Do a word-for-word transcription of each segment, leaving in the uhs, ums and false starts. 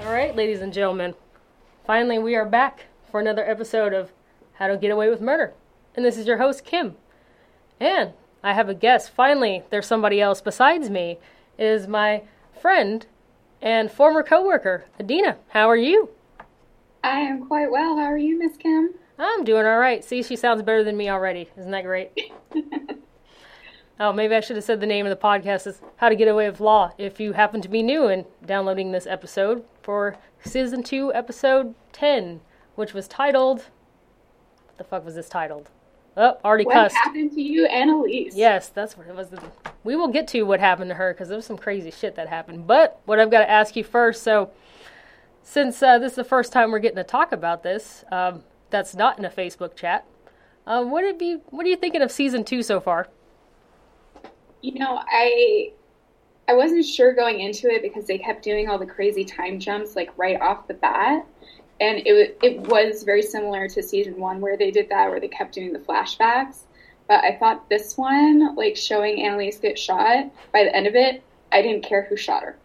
All right, ladies and gentlemen, finally we are back for another episode of How to Get Away with Murder. And this is your host, Kim. And I have a guest. Finally, there's somebody else besides me. It is my friend and former coworker, Adina. How are you? I am quite well. How are you, Miss Kim? I'm doing all right. See, she sounds better than me already. Isn't that great? Oh, maybe I should have said the name of the podcast is How to Get Away with Law. If you happen to be new and downloading this episode for Season two, Episode ten, which was titled... What the fuck was this titled? Oh, already what cussed. What happened to you, Annalise? Yes, that's what it was. We will get to what happened to her, because there was some crazy shit that happened. But what I've got to ask you first, so since uh, this is the first time we're getting to talk about this, um, that's not in a Facebook chat, um, what, did be, what are you thinking of Season two so far? You know, I I wasn't sure going into it because they kept doing all the crazy time jumps, like, right off the bat. And it it was very similar to Season one where they did that, where they kept doing the flashbacks. But I thought this one, like, showing Annalise get shot, by the end of it, I didn't care who shot her.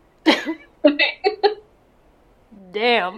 Damn.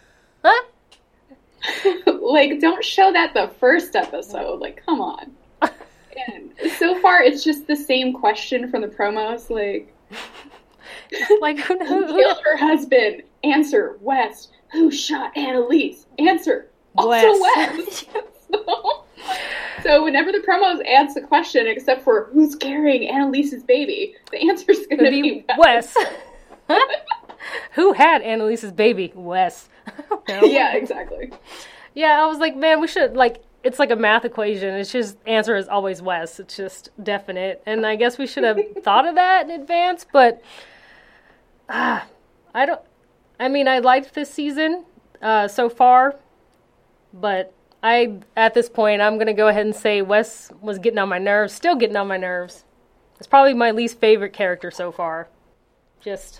Like, don't show that the first episode. Like, come on. And so far, it's just the same question from the promos, like... like, who, who, who killed her husband? Answer, West. Who shot Annalise? Answer, also West. so, so whenever the promos answer the question, except for who's carrying Annalise's baby, the answer's going to be, be Wes. Who had Annalise's baby? Wes. Yeah, exactly. Yeah, I was like, man, we should, like, it's like a math equation. It's just, answer is always Wes. It's just definite. And I guess we should have thought of that in advance, but uh, I don't, I mean, I liked this season uh, so far, but I, at this point, I'm going to go ahead and say Wes was getting on my nerves, still getting on my nerves. It's probably my least favorite character so far. Just,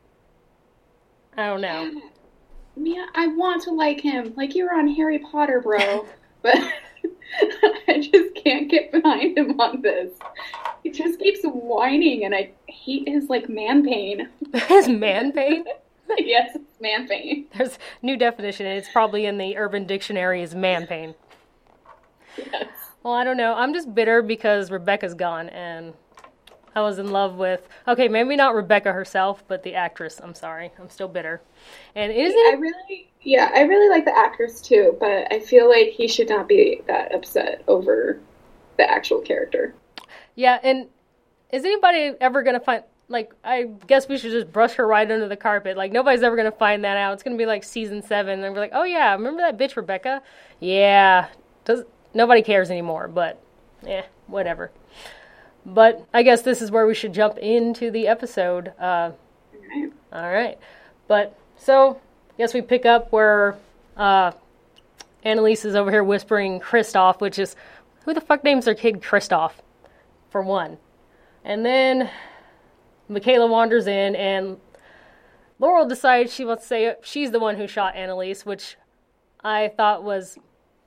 I don't know. Yeah, I want to like him. Like you were on Harry Potter, bro. But I just can't get behind him on this. He just keeps whining, and I hate his, like, man pain. His man pain? Yes, it's man pain. There's new definition, and it's probably in the Urban Dictionary as man pain. Yes. Well, I don't know. I'm just bitter because Rebecca's gone, and I was in love with... Okay, maybe not Rebecca herself, but the actress. I'm sorry. I'm still bitter. And isn't I really... Yeah, I really like the actress, too, but I feel like he should not be that upset over the actual character. Yeah, and is anybody ever going to find... Like, I guess we should just brush her right under the carpet. Like, nobody's ever going to find that out. It's going to be like season seven, and we're like, oh, yeah, remember that bitch Rebecca? Yeah. Does Nobody cares anymore, but, eh, whatever. But I guess this is where we should jump into the episode. Uh, okay. All right. But, so... Guess we pick up where uh, Annalise is over here whispering Kristoff, which is, who the fuck names their kid Kristoff, for one? And then Michaela wanders in, and Laurel decides she wants to say she's the one who shot Annalise, which I thought was,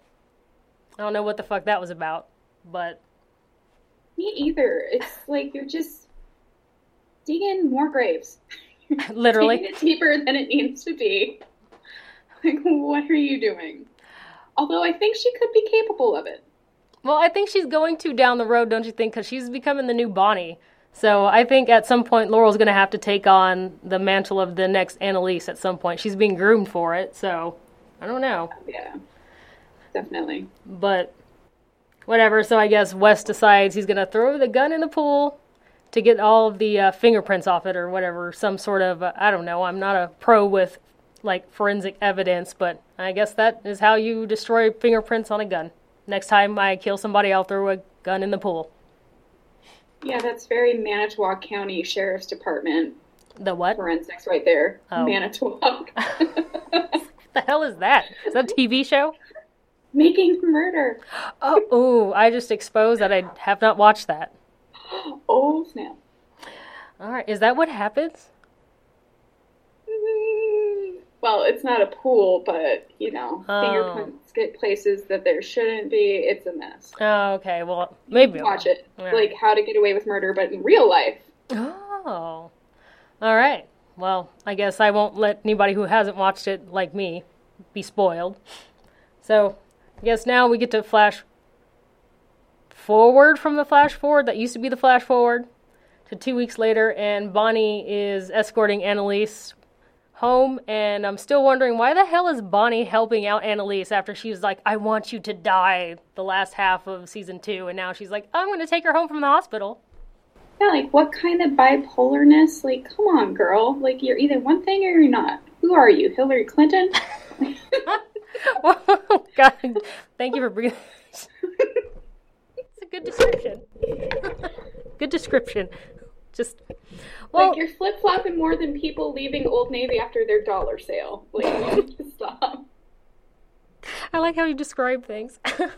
I don't know what the fuck that was about, but... Me either. It's like you're just digging more graves. Literally. Taking it deeper than it needs to be. Like, what are you doing? Although I think she could be capable of it. Well, I think she's going to down the road, don't you think? Because she's becoming the new Bonnie. So I think at some point Laurel's going to have to take on the mantle of the next Annalise at some point. She's being groomed for it, so I don't know. Yeah, definitely. But whatever, so I guess Wes decides he's going to throw the gun in the pool to get all of the uh, fingerprints off it or whatever, some sort of, uh, I don't know, I'm not a pro with, like, forensic evidence, but I guess that is how you destroy fingerprints on a gun. Next time I kill somebody, I'll throw a gun in the pool. Yeah, that's very Manitowoc County Sheriff's Department. The what? Forensics right there. Oh. Manitowoc. What the hell is that? Is that a T V show? Making Murder. Oh, ooh, I just exposed that I have not watched that. Oh, snap. All right. Is that what happens? Mm, well, it's not a pool, but, you know, oh. fingerprints get places that there shouldn't be. It's a mess. Oh, okay. Well, maybe. Watch it. All like, right. How to Get Away with Murder, but in real life. Oh. All right. well, I guess I won't let anybody who hasn't watched it, like me, be spoiled. So, I guess now we get to flash forward from the flash forward that used to be the flash forward to two weeks later, and Bonnie is escorting Annalise home, and I'm still wondering, why the hell is Bonnie helping out Annalise after she was like, I want you to die the last half of season two, and now she's like, I'm going to take her home from the hospital. Yeah, like, what kind of bipolarness? Like, come on, girl. Like, you're either one thing or you're not. Who are you, Hillary Clinton? Oh, God. Thank you for bringing this. It's a good description. Good description. Just, well... Like, you're flip-flopping more than people leaving Old Navy after their dollar sale. Like, just stop. I like how you describe things.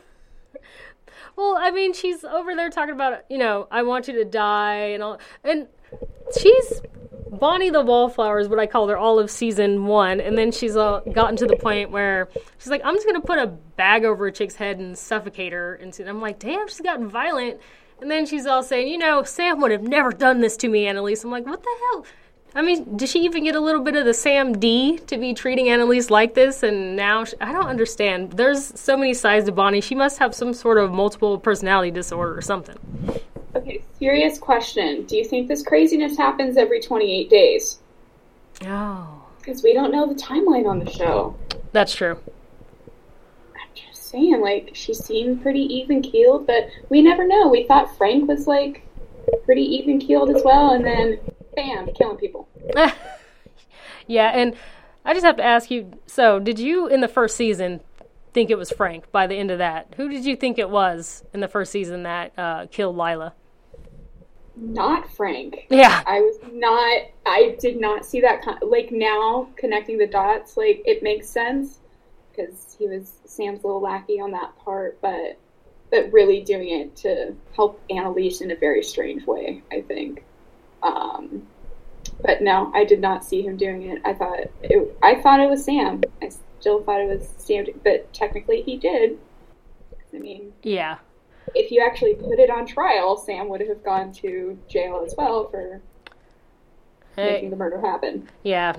Well, I mean, she's over there talking about, you know, I want you to die and all. And she's Bonnie the Wallflower is what I called her all of season one. And then she's uh, gotten to the point where she's like, I'm just going to put a bag over a chick's head and suffocate her. And I'm like, damn, she's gotten violent. And then she's all saying, you know, Sam would have never done this to me, Annalise. I'm like, what the hell? I mean, did she even get a little bit of the Sam D to be treating Annalise like this? And now, she, I don't understand. There's so many sides to Bonnie. She must have some sort of multiple personality disorder or something. Okay, serious question. Do you think this craziness happens every twenty-eight days? Oh. Because we don't know the timeline on the show. That's true. I'm just saying, like, she seemed pretty even-keeled, but we never know. We thought Frank was, like, pretty even-keeled as well, and then... bam, killing people. Yeah, and I just have to ask you, so did you, in the first season, think it was Frank by the end of that? Who did you think it was in the first season that uh, killed Lila? Not Frank. Yeah. I was not, I did not see that, con- like, now, connecting the dots, like, it makes sense, because he was Sam's little lackey on that part, but, but really doing it to help Annalise in a very strange way, I think. Um, but no, I did not see him doing it. I thought it, I thought it was Sam. I still thought it was Sam, but technically he did. I mean, yeah. If you actually put it on trial, Sam would have gone to jail as well for hey. making the murder happen. Yeah.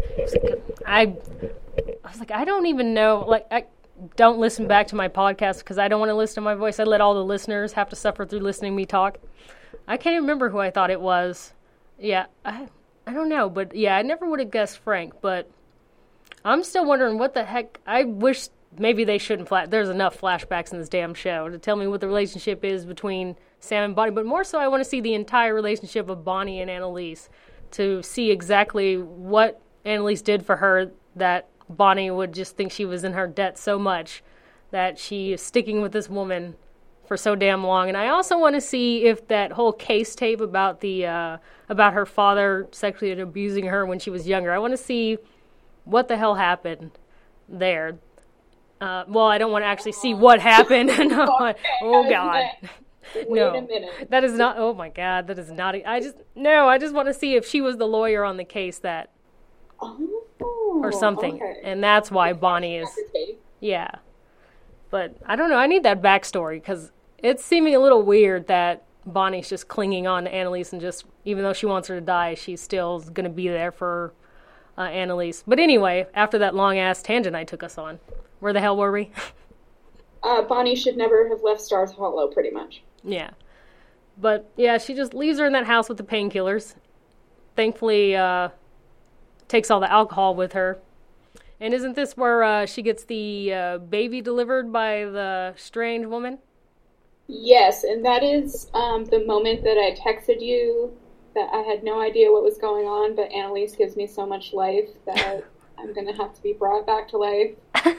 I, I was like, I don't even know. Like, I don't listen back to my podcast because I don't want to listen to my voice. I let all the listeners have to suffer through listening to me talk. I can't even remember who I thought it was. Yeah, I I don't know, but yeah, I never would have guessed Frank, but I'm still wondering what the heck. I wish maybe they shouldn't flash. There's enough flashbacks in this damn show to tell me what the relationship is between Sam and Bonnie, but more so I want to see the entire relationship of Bonnie and Annalise to see exactly what Annalise did for her that Bonnie would just think she was in her debt so much that she is sticking with this woman for so damn long. And I also want to see if that whole case tape about the uh, about her father sexually abusing her when she was younger, I want to see what the hell happened there. Uh, well, I don't want to actually see what happened. No, okay, oh God, wait no, a minute. That is not. Oh my God, that is not. I just no. I just want to see if she was the lawyer on the case that, oh, or something, okay. And that's why Bonnie is. Yeah, but I don't know. I need that backstory because it's seeming a little weird that Bonnie's just clinging on to Annalise and just, even though she wants her to die, she's still going to be there for uh, Annalise. But anyway, after that long-ass tangent I took us on, where the hell were we? uh, Bonnie should never have left Stars Hollow, pretty much. Yeah. But, yeah, she just leaves her in that house with the painkillers. Thankfully, uh, takes all the alcohol with her. And isn't this where uh, she gets the uh, baby delivered by the strange woman? Yes, and that is um, the moment that I texted you that I had no idea what was going on, but Annalise gives me so much life that I'm going to have to be brought back to life.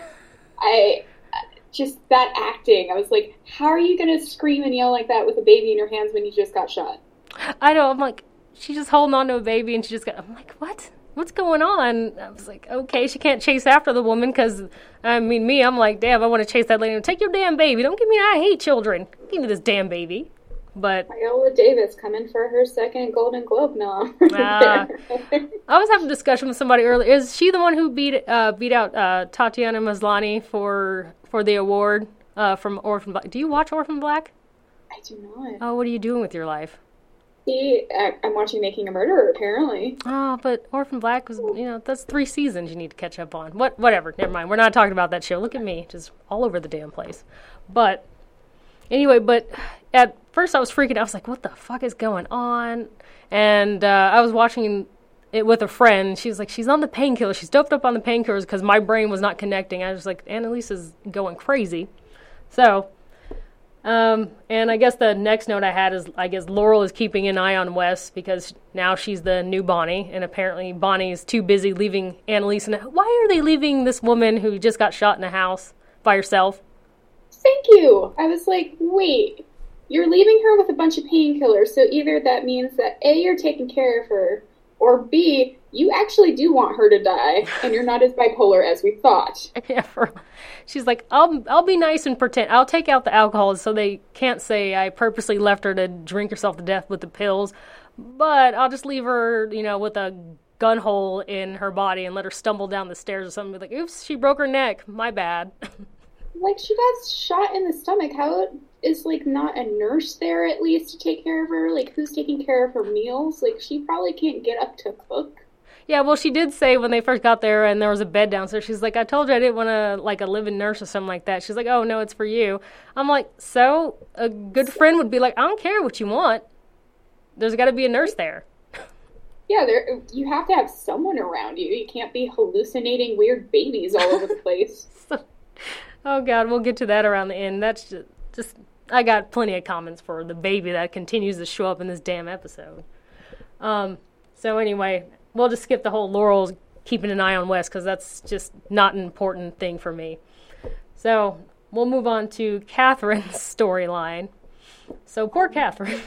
I just, that acting, I was like, how are you going to scream and yell like that with a baby in your hands when you just got shot? I know, I'm like, she's just holding on to a baby and she just got, I'm like, what? What's going on? I was like, okay, she can't chase after the woman because, I mean, me, I'm like, damn, I want to chase that lady. Take your damn baby. Don't give me, I hate children. Give me this damn baby. But Viola Davis coming for her second Golden Globe nom. uh, I was having a discussion with somebody earlier. Is she the one who beat uh, beat out uh, Tatiana Maslany for for the award uh, from Orphan Black? Do you watch Orphan Black? I do not. Oh, what are you doing with your life? See, I- I'm watching Making a Murderer, apparently. Oh, but Orphan Black was, you know, that's three seasons you need to catch up on. What, whatever, never mind. We're not talking about that show. Look at me, just all over the damn place. But, anyway, but at first I was freaking out. I was like, what the fuck is going on? And uh, I was watching it with a friend. She was like, she's on the painkillers. She's doped up on the painkillers because my brain was not connecting. I was like, Annalise is going crazy. So... Um, and I guess the next note I had is, I guess Laurel is keeping an eye on Wes because now she's the new Bonnie, and apparently Bonnie is too busy leaving Annalise. And why are they leaving this woman who just got shot in a house by herself? Thank you. I was like, wait, you're leaving her with a bunch of painkillers, so either that means that A, you're taking care of her, or B, you actually do want her to die, and you're not as bipolar as we thought. Yeah, for, she's like, I'll I'll be nice and pretend. I'll take out the alcohol so they can't say I purposely left her to drink herself to death with the pills, but I'll just leave her, you know, with a gun hole in her body and let her stumble down the stairs or something. Be like, oops, she broke her neck. My bad. Like, she got shot in the stomach. How is, like, not a nurse there at least to take care of her? Like, who's taking care of her meals? Like, she probably can't get up to cook. Yeah, well, she did say when they first got there and there was a bed downstairs, she's like, I told you I didn't want to, like, a live-in nurse or something like that. She's like, oh, no, it's for you. I'm like, so? A good friend would be like, I don't care what you want. There's got to be a nurse there. Yeah, there. You have to have someone around you. You can't be hallucinating weird babies all over the place. So, oh, God, we'll get to that around the end. That's just, just, I got plenty of comments for the baby that continues to show up in this damn episode. Um, so anyway... We'll just skip the whole Laurel's keeping an eye on Wes because that's just not an important thing for me. So we'll move on to Catherine's storyline. So poor Catherine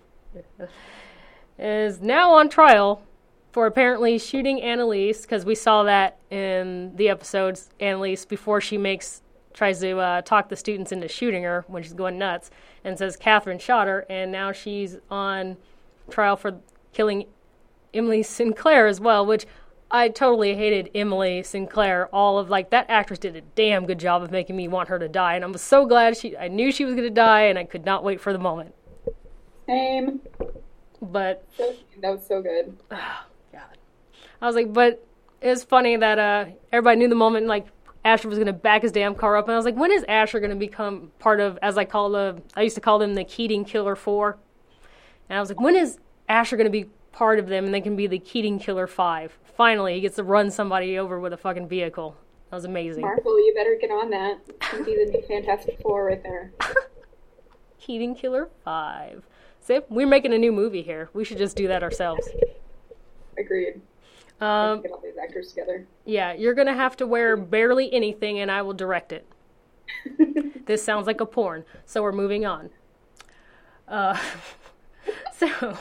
is now on trial for apparently shooting Annalise because we saw that in the episodes. Annalise, before she makes tries to uh, talk the students into shooting her when she's going nuts and says Catherine shot her, and now she's on trial for killing Emily Sinclair as well, which I totally hated Emily Sinclair. All of, like, that actress did a damn good job of making me want her to die, and I was so glad she, I knew she was going to die, and I could not wait for the moment. Same. But. So, that was so good. Oh, God. I was like, but it's funny that uh, everybody knew the moment, like, Asher was going to back his damn car up, and I was like, when is Asher going to become part of, as I call the, I used to call them the Keating Killer Four, and I was like, when is Asher going to be part of them and they can be the Keating Killer Five? Finally, he gets to run somebody over with a fucking vehicle. That was amazing. Marvel, you better get on that. It's going to be the new Fantastic Four right there. Keating Killer Five. See, we're making a new movie here. We should just do that ourselves. Agreed. Um, get all these actors together. Yeah, you're going to have to wear barely anything and I will direct it. This sounds like a porn, so we're moving on. Uh, so...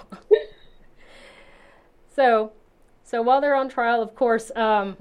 So, so while they're on trial, of course, um,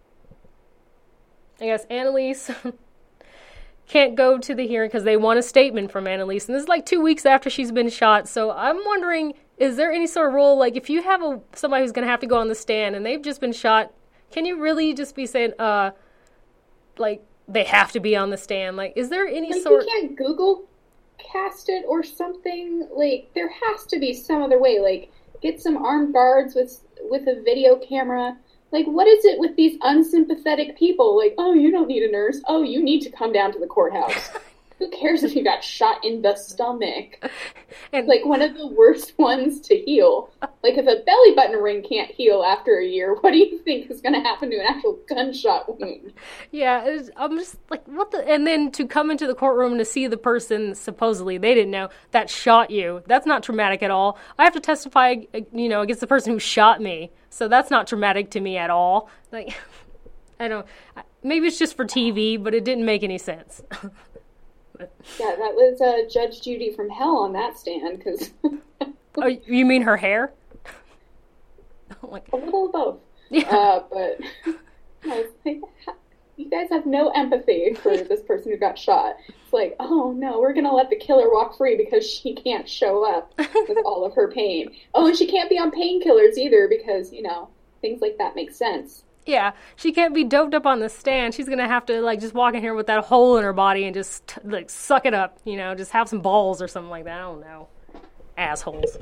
I guess Annalise can't go to the hearing because they want a statement from Annalise. And this is like two weeks after she's been shot. So I'm wondering, is there any sort of rule, like if you have a somebody who's going to have to go on the stand and they've just been shot, can you really just be saying, uh, like, they have to be on the stand? Like, is there any like sort... You can't Google cast it or something? Like, there has to be some other way, like... Get some armed guards with with a video camera. Like, what is it with these unsympathetic people? Like, oh, you don't need a nurse. Oh, you need to come down to the courthouse. Who cares if you got shot in the stomach? And like one of the worst ones to heal. Like if a belly button ring can't heal after a year, what do you think is going to happen to an actual gunshot wound? Yeah, it's, I'm just like, what the... And then to come into the courtroom to see the person, supposedly, they didn't know, that shot you. That's not traumatic at all. I have to testify, you know, against the person who shot me. So that's not traumatic to me at all. Like, I don't... Maybe it's just for T V, but it didn't make any sense. Yeah, that was uh, Judge Judy from hell on that stand, because... Oh, you mean her hair? Like... A little of both. Yeah. Uh, but I was like, you guys have no empathy for this person who got shot. It's like, oh no, we're going to let the killer walk free because she can't show up with all of her pain. Oh, and she can't be on painkillers either because, you know, things like that make sense. Yeah, she can't be doped up on the stand. She's going to have to, like, just walk in here with that hole in her body and just, like, suck it up, you know, just have some balls or something like that. I don't know. assholes.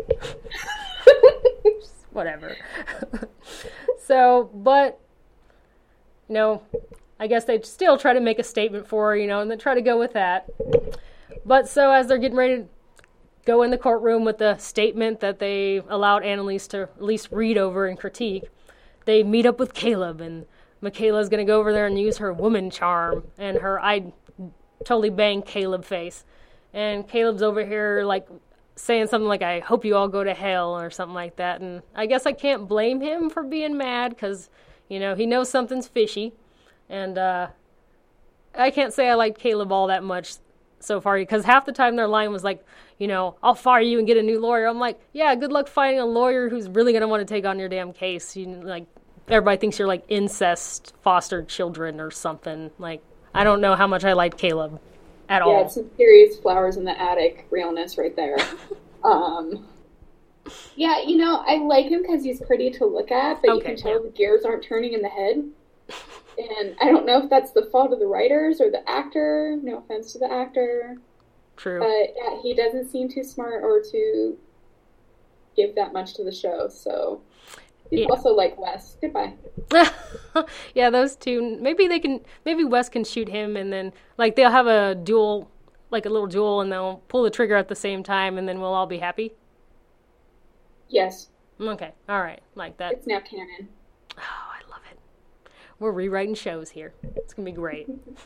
Whatever. So, but, you know, I guess they still try to make a statement for her, you know, and they try to go with that. But so as they're getting ready to go in the courtroom with the statement that they allowed Annalise to at least read over and critique, they meet up with Caleb, and Michaela's going to go over there and use her woman charm and her I totally bang Caleb face. And Caleb's over here, like, saying something like, I hope you all go to hell or something like that. And I guess I can't blame him for being mad because, you know, he knows something's fishy. And uh, I can't say I like Caleb all that much so far because half the time their line was like, you know, I'll fire you and get a new lawyer. I'm like, yeah, good luck finding a lawyer who's really going to want to take on your damn case. You like, everybody thinks you're like incest fostered children or something. Like, I don't know how much I like Caleb at yeah, all. Yeah, it's some serious flowers in the attic realness right there. um, yeah, you know, I like him because he's pretty to look at, but okay, you can tell yeah. the gears aren't turning in the head. And I don't know if that's the fault of the writers or the actor. No offense to the actor. True. But yeah, he doesn't seem too smart or to give that much to the show. So he's yeah. also like Wes. Goodbye. Yeah, those two. Maybe they can. Maybe Wes can shoot him, and then like they'll have a duel, like a little duel, and they'll pull the trigger at the same time, and then we'll all be happy. Yes. Okay. All right. Like that. It's now canon. Oh, I love it. We're rewriting shows here. It's gonna be great.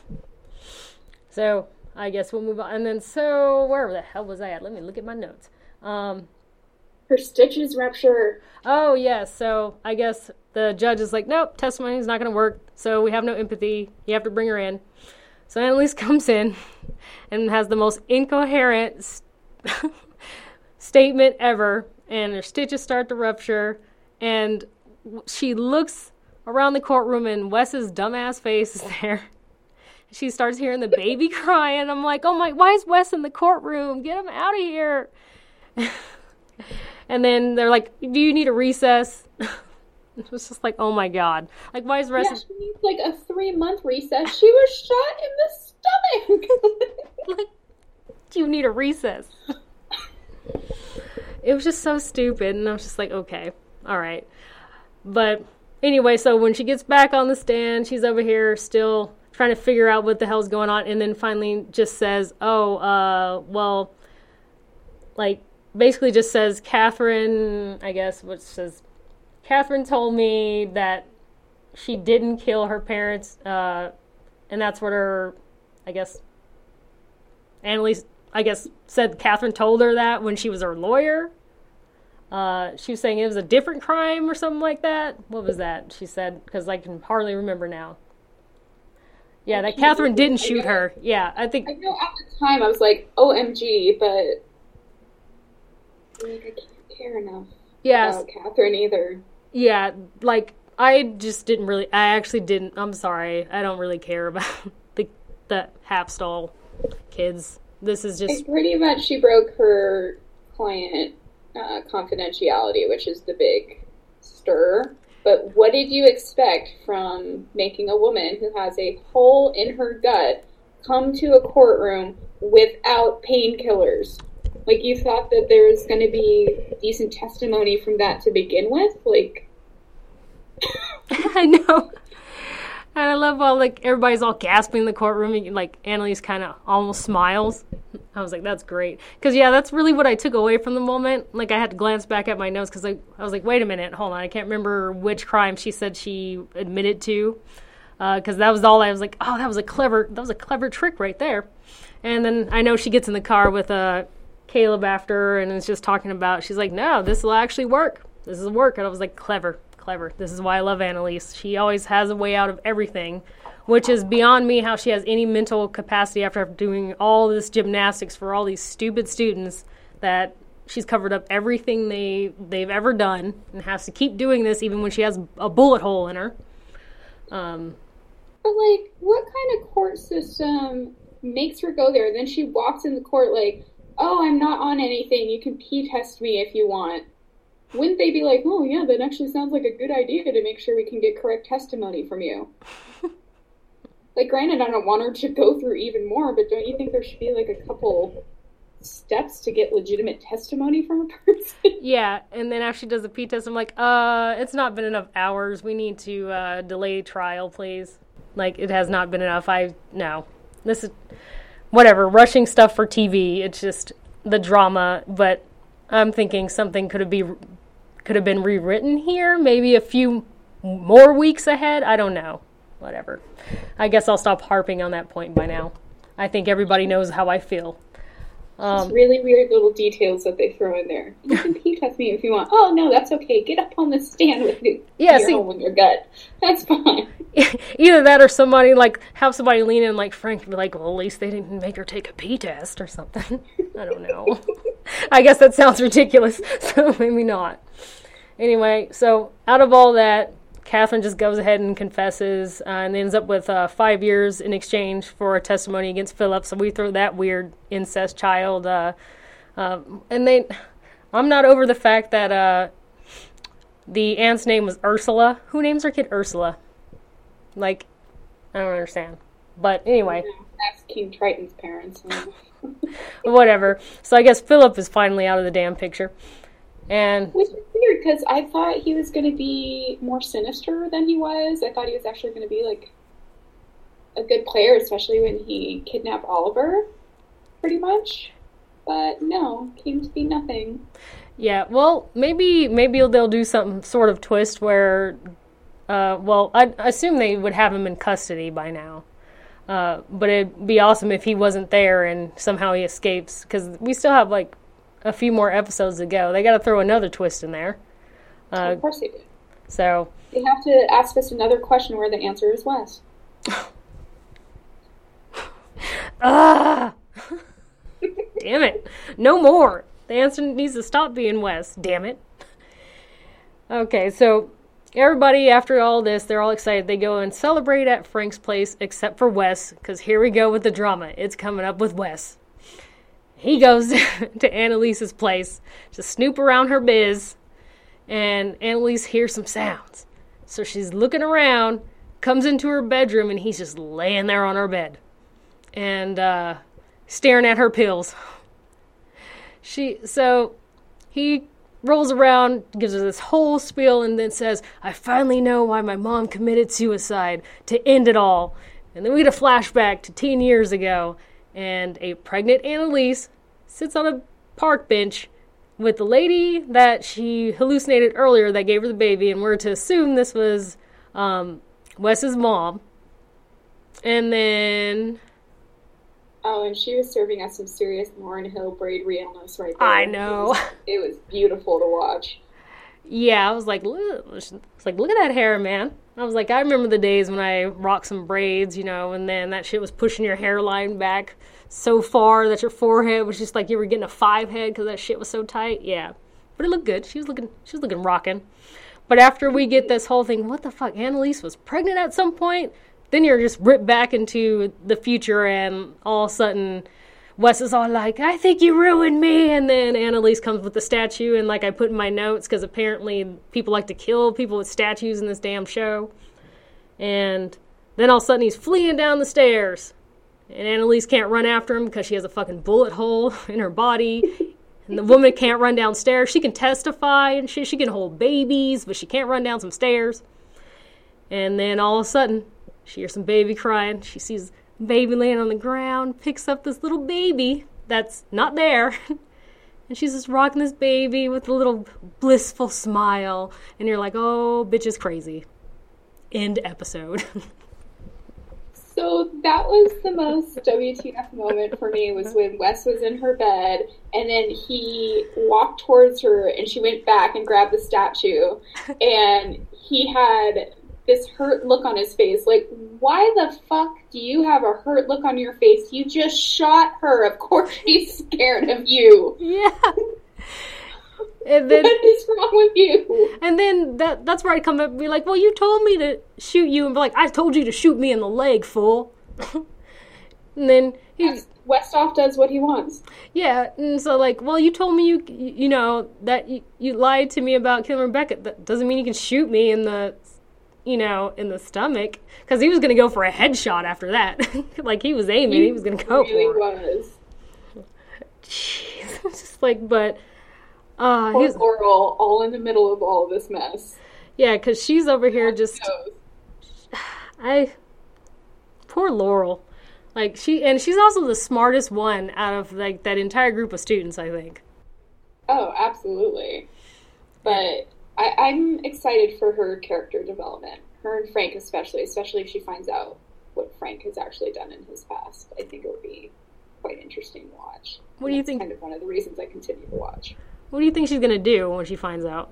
So I guess we'll move on. And then so where the hell was I at? Let me look at my notes. Um, Her stitches rupture. Oh yes. Yeah, so I guess the judge is like, nope, testimony is not gonna work. So we have no empathy. You have to bring her in. So Annalise comes in and has the most incoherent st- statement ever. And her stitches start to rupture. And she looks around the courtroom and Wes's dumbass face is there. She starts hearing the baby crying. I'm like, oh my, why is Wes in the courtroom? Get him out of here. And then they're like, do you need a recess? It was just like, oh my God. Like, why is the rest yeah, she needs like a three month recess. She was shot in the stomach. Like, do you need a recess? It was just so stupid. And I was just like, okay, all right. But anyway, so when she gets back on the stand, she's over here still trying to figure out what the hell's going on, and then finally just says, oh, uh, well, like, basically just says, Catherine, I guess, which says, Catherine told me that she didn't kill her parents, uh, and that's what her, I guess, Annalise, I guess, said Catherine told her that when she was her lawyer. Uh, she was saying it was a different crime or something like that. What was that? She said, because I can hardly remember now. Yeah, that Catherine didn't shoot her. Yeah, I think... I know at the time I was like, O M G, but... like, I can't care enough yes. about Catherine either. Yeah, like, I just didn't really... I actually didn't... I'm sorry. I don't really care about the, the Hapstall kids. This is just... It's pretty much she broke her client uh, confidentiality, which is the big stir. But what did you expect from making a woman who has a hole in her gut come to a courtroom without painkillers? Like, you thought that there was going to be decent testimony from that to begin with? Like... I know. And I love how, like, everybody's all gasping in the courtroom, and, like, Annalise kind of almost smiles. I was like, that's great. Because, yeah, that's really what I took away from the moment. Like, I had to glance back at my notes, because I, I was like, wait a minute, hold on. I can't remember which crime she said she admitted to. Because uh, that was all I was like, oh, that was a clever, that was a clever trick right there. And then I know she gets in the car with uh, Caleb after her, and is just talking about, she's like, no, this will actually work. This will work. And I was like, clever. Clever. This is why I love Annalise. She always has a way out of everything, which is beyond me how she has any mental capacity after doing all this gymnastics for all these stupid students, that she's covered up everything they, they've ever done and has to keep doing this even when she has a bullet hole in her. Um, but, like, what kind of court system makes her go there? Then she walks in the court like, oh, I'm not on anything. You can pee test me if you want. Wouldn't they be like, oh, yeah, that actually sounds like a good idea to make sure we can get correct testimony from you? Like, granted, I don't want her to go through even more, but don't you think there should be, like, a couple steps to get legitimate testimony from a person. Yeah, and then after she does the pee test, I'm like, uh, it's not been enough hours. We need to uh, delay trial, please. Like, it has not been enough. I, no. This is, whatever, rushing stuff for T V. It's just the drama, but I'm thinking something could have be could have been rewritten here, maybe a few more weeks ahead. I don't know. Whatever. I guess I'll stop harping on that point by now. I think everybody knows how I feel. Um, Just really weird little details that they throw in there. You can pee test me if you want. Oh, no, that's okay. Get up on the stand with you. Yeah, your see, hole in your gut. That's fine. Either that or somebody, like, have somebody lean in like Frank and be like, well, at least they didn't make her take a pee test or something. I don't know. I guess that sounds ridiculous, so maybe not. Anyway, so out of all that, Catherine just goes ahead and confesses uh, and ends up with uh, five years in exchange for a testimony against Philip. So we throw that weird incest child. Uh, uh, and they, I'm not over the fact that uh, the aunt's name was Ursula. Who names her kid Ursula? Like, I don't understand. But anyway. Ask King Triton's parents. Whatever. So I guess Philip is finally out of the damn picture. And which is weird because I thought he was going to be more sinister than he was. I thought he was actually going to be like a good player, especially when he kidnapped Oliver, pretty much. But no, came to be nothing. Yeah, well, maybe maybe they'll do some sort of twist where, uh, well, I assume they would have him in custody by now. Uh, but it'd be awesome if he wasn't there and somehow he escapes, because we still have like a few more episodes to go. They got to throw another twist in there. Uh, of course they do. So they have to ask us another question where the answer is Wes. Ah! Damn it. No more. The answer needs to stop being Wes. Damn it. Okay, so everybody, after all this, they're all excited. They go and celebrate at Frank's place, except for Wes, because here we go with the drama. It's coming up with Wes. He goes to Annalise's place to snoop around her biz, and Annalise hears some sounds. So she's looking around, comes into her bedroom, and he's just laying there on her bed and uh, staring at her pills. She so he rolls around, gives her this whole spiel, and then says, I finally know why my mom committed suicide, to end it all. And then we get a flashback to ten years ago, and a pregnant Annalise sits on a park bench with the lady that she hallucinated earlier that gave her the baby, and we're to assume this was um, Wes's mom. And then... Oh, and she was serving us some serious Lauryn Hill braid realness right there. I know. It was, it was beautiful to watch. Yeah, I was like, look, I was like, look at that hair, man. I was like, I remember the days when I rocked some braids, you know, and then that shit was pushing your hairline back so far that your forehead was just like you were getting a five head because that shit was so tight. Yeah, but it looked good. She was looking, she was looking rocking. But after we get this whole thing, what the fuck, Annalise was pregnant at some point? Then you're just ripped back into the future, and all of a sudden, Wes is all like, I think you ruined me, and then Annalise comes with the statue, and like I put in my notes, because apparently people like to kill people with statues in this damn show. And then all of a sudden he's fleeing down the stairs, and Annalise can't run after him because she has a fucking bullet hole in her body, and the woman can't run downstairs. She can testify, and she, she can hold babies, but she can't run down some stairs. And then all of a sudden, she hears some baby crying, she sees baby laying on the ground, picks up this little baby that's not there, and she's just rocking this baby with a little blissful smile, and you're like, oh, bitch is crazy. End episode. So that was the most W T F moment for me, was when Wes was in her bed, and then he walked towards her, and she went back and grabbed the statue, and he had this hurt look on his face. Like, why the fuck do you have a hurt look on your face? You just shot her. Of course she's scared of you. Yeah. And then, what is wrong with you? And then that that's where I'd come up and be like, well, you told me to shoot you. And be like, I told you to shoot me in the leg, fool. And then he... Westhoff does what he wants. Yeah, and so like, well, you told me you you know that you, you lied to me about killing Rebecca. That doesn't mean you can shoot me in the... you know, in the stomach, because he was going to go for a headshot after that. Like, he was aiming, he, he was going to go really for it. Was. Jeez. It's just like, but, uh, Poor he's, Laurel, all in the middle of all of this mess. yeah, because she's over here just, I, poor Laurel. Like, she, and she's also the smartest one out of, like, that entire group of students, I think. Oh, absolutely. But I, I'm excited for her character development. Her and Frank especially, especially if she finds out what Frank has actually done in his past. I think it would be quite interesting to watch. What do you That's think? kind of one of the reasons I continue to watch. What do you think she's going to do when she finds out?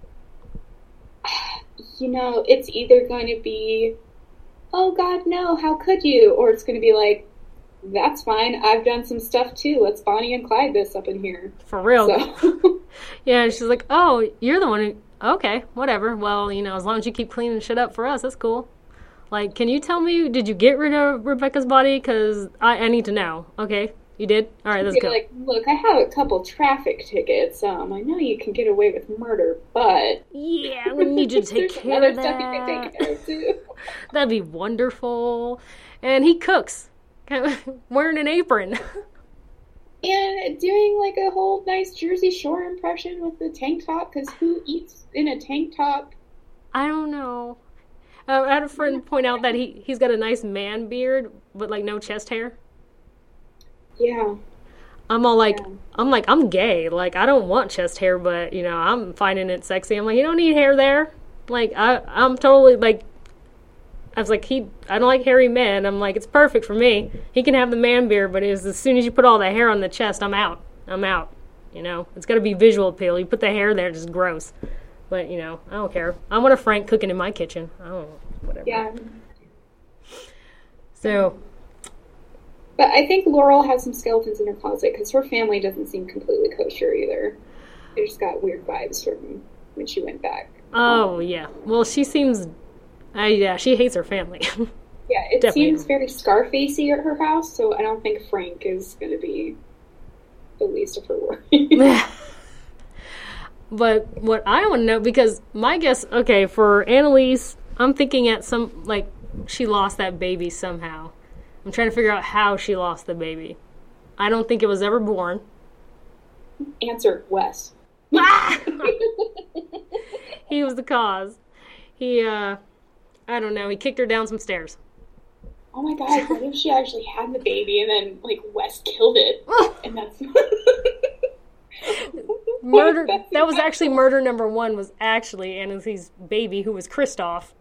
You know, it's either going to be, oh God, no, how could you? Or it's going to be like, that's fine, I've done some stuff too. Let's Bonnie and Clyde this up in here. For real. So. Yeah, she's like, oh, you're the one who, okay, whatever. Well, you know, as long as you keep cleaning shit up for us, that's cool. Like, can you tell me, did you get rid of Rebecca's body? Because I, I need to know. Okay, you did? All right, let's You're go. Like, look, I have a couple traffic tickets. Um, I know you can get away with murder, but... Yeah, I'm going to need you to take There's care other of stuff you can that. take care of, too. That'd be wonderful. And he cooks. Kind of wearing an apron. And doing, like, a whole nice Jersey Shore impression with the tank top, because who eats in a tank top? I don't know. Uh, I had a friend point out that he, he's got a nice man beard, but, like, no chest hair. Yeah. I'm all like, Yeah. I'm like, I'm gay. Like, I don't want chest hair, but, you know, I'm finding it sexy. I'm like, you don't need hair there. Like, I, I'm totally, like, I was like, he, I don't like hairy men. I'm like, it's perfect for me. He can have the man beard, but it's, as soon as you put all the hair on the chest, I'm out. I'm out. You know, it's got to be visual appeal. You put the hair there, it's just gross. But, you know, I don't care. I want a Frank cooking in my kitchen. I don't know, whatever. Yeah. So, But I think Laurel has some skeletons in her closet, because her family doesn't seem completely kosher either. I just got weird vibes from when she went back. oh, yeah. Well, she seems, uh, yeah, she hates her family. Yeah, it Definitely. seems very Scarfacey at her house, so I don't think Frank is going to be the least of her worries. But what I want to know, because my guess, okay, for Annalise, I'm thinking at some, like, she lost that baby somehow. I'm trying to figure out how she lost the baby. I don't think it was ever born. Answer, Wes. He was the cause. He, uh, I don't know, he kicked her down some stairs. Oh my god, what if she actually had the baby and then, like, Wes killed it? And that's... Murder, that was actually murder number one, was actually Annalise's baby, who was Kristoff.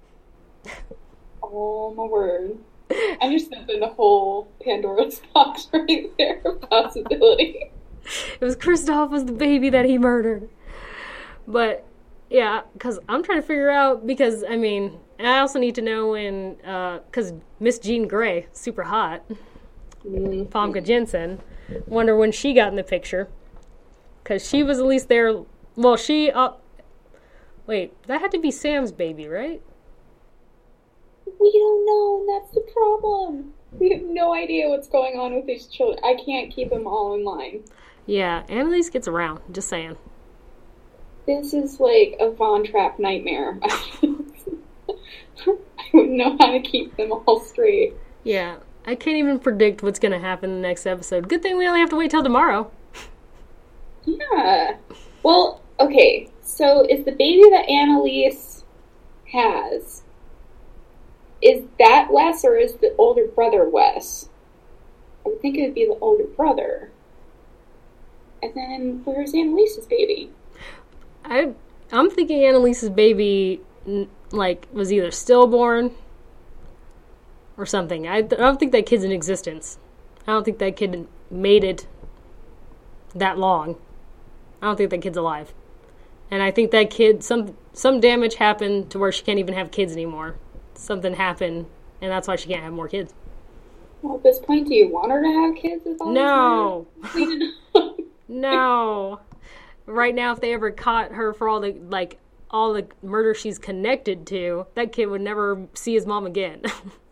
Oh my word. I just opened a whole Pandora's box right there of possibility. It was Kristoff was the baby that he murdered. But, yeah, because I'm trying to figure out, because, I mean, I also need to know when, because uh, Miss Jean Grey, super hot, mm-hmm. Famke Jensen, wonder when she got in the picture. Because she was at least there, well, she, uh, wait, that had to be Sam's baby, right? We don't know, and that's the problem. We have no idea what's going on with these children. I can't keep them all in line. Yeah, Annalise gets around, just saying. This is like a Von Trapp nightmare. I wouldn't know how to keep them all straight. Yeah, I can't even predict what's going to happen in the next episode. Good thing we only have to wait till tomorrow. Yeah. Well, okay, so is the baby that Annalise has, is that Wes or is the older brother Wes? I would think it would be the older brother. And then where's Annalise's baby? I, I'm thinking Annalise's baby, like, was either stillborn or something. I, I don't think that kid's in existence. I don't think that kid made it that long. I don't think that kid's alive. And I think that kid, some some damage happened to where she can't even have kids anymore. Something happened, and that's why she can't have more kids. Well, at this point, do you want her to have kids? With all No. This No. Right now, if they ever caught her for all the, like, all the murder she's connected to, that kid would never see his mom again.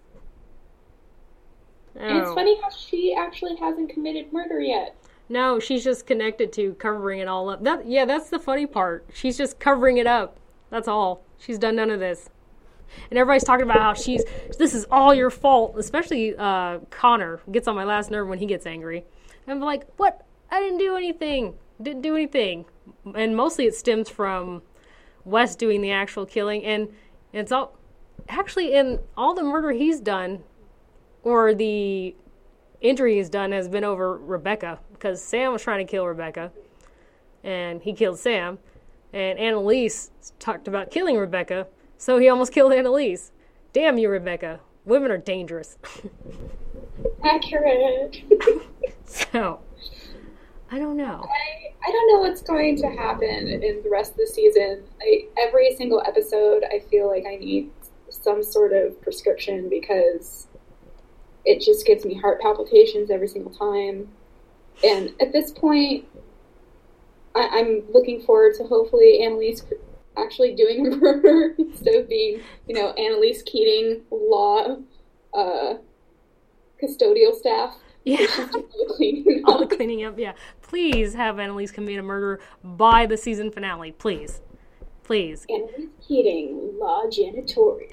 And it's funny how she actually hasn't committed murder yet. No, she's just connected to covering it all up. That yeah, that's the funny part. She's just covering it up. That's all. She's done none of this. And everybody's talking about how she's, this is all your fault. Especially uh, Connor gets on my last nerve when he gets angry. And I'm like, what? I didn't do anything. Didn't do anything. And mostly it stems from Wes doing the actual killing. And it's all, actually in all the murder he's done, or the injury he's done, has been over Rebecca. Because Sam was trying to kill Rebecca. And he killed Sam. And Annalise talked about killing Rebecca. So he almost killed Annalise. Damn you, Rebecca. Women are dangerous. Accurate. So, I don't know. I, I don't know what's going to happen in the rest of the season. I, every single episode, I feel like I need some sort of prescription because it just gives me heart palpitations every single time. And at this point, I, I'm looking forward to hopefully Annalise actually doing a murder instead of being, you know, Annalise Keating law uh, custodial staff. Yeah. All the cleaning all the cleaning up, yeah. Please have Annalise commit a murder by the season finale, please. Please. Annalise Keating, law janitorial.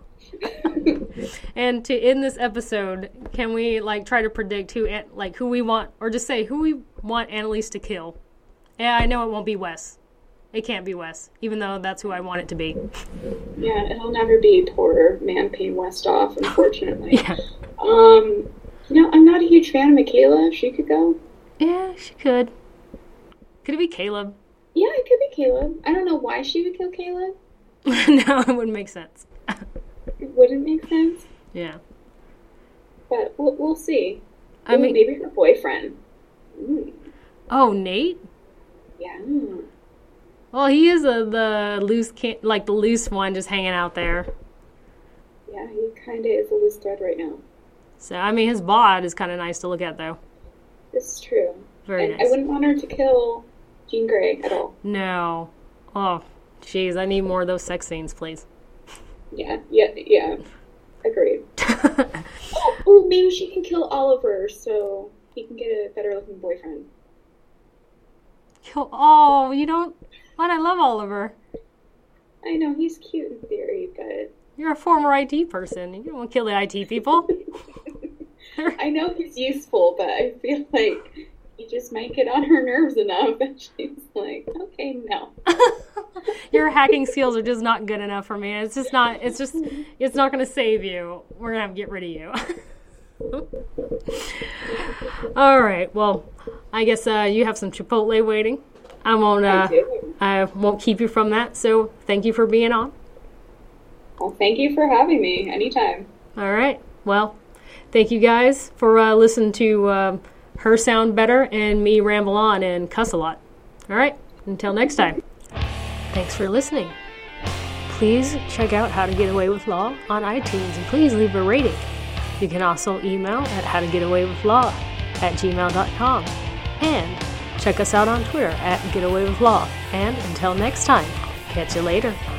And to end this episode, can we like try to predict who like who we want, or just say who we want Annalise to kill? Yeah, I know it won't be Wes. It can't be Wes, even though that's who I want it to be. Yeah, it'll never be poor man Payne Westoff, unfortunately. Yeah. Um, you know, I'm not a huge fan of Michaela. She could go. Yeah, she could. Could it be Caleb? Yeah, it could be Caleb. I don't know why she would kill Caleb. No, it wouldn't make sense. It wouldn't make sense. Yeah. But we'll, we'll see. I Ooh, mean, maybe her boyfriend. Ooh. Oh, Nate? Yeah. Well, he is a, the loose, can- like the loose one, just hanging out there. Yeah, he kind of is a loose thread right now. So, I mean, his bod is kind of nice to look at, though. This is true. Very and nice. I wouldn't want her to kill Jean Grey at all. No. Oh, jeez, I need more of those sex scenes, please. Yeah, yeah, yeah. Agreed. oh, oh, maybe she can kill Oliver so he can get a better looking boyfriend. Oh, you don't... What? I love Oliver. I know, he's cute in theory, but... You're a former I T person. You don't want to kill the I T people. I know he's useful, but I feel like he just might get on her nerves enough that she's like, okay, no. Your hacking skills are just not good enough for me. It's just not, it's just, it's not going to save you. We're going to have to get rid of you. All right. Well, I guess uh, you have some Chipotle waiting. I won't, uh, I, I won't keep you from that. So thank you for being on. Well, thank you for having me anytime. All right. Well, thank you guys for uh, listening to um, her sound better and me ramble on and cuss a lot. All right. Until next time. Thanks for listening. Please check out How to Get Away with Law on iTunes and please leave a rating. You can also email at howtogetawaywithlaw at gmail dot com and check us out on Twitter at getawaywithlaw. And until next time, catch you later.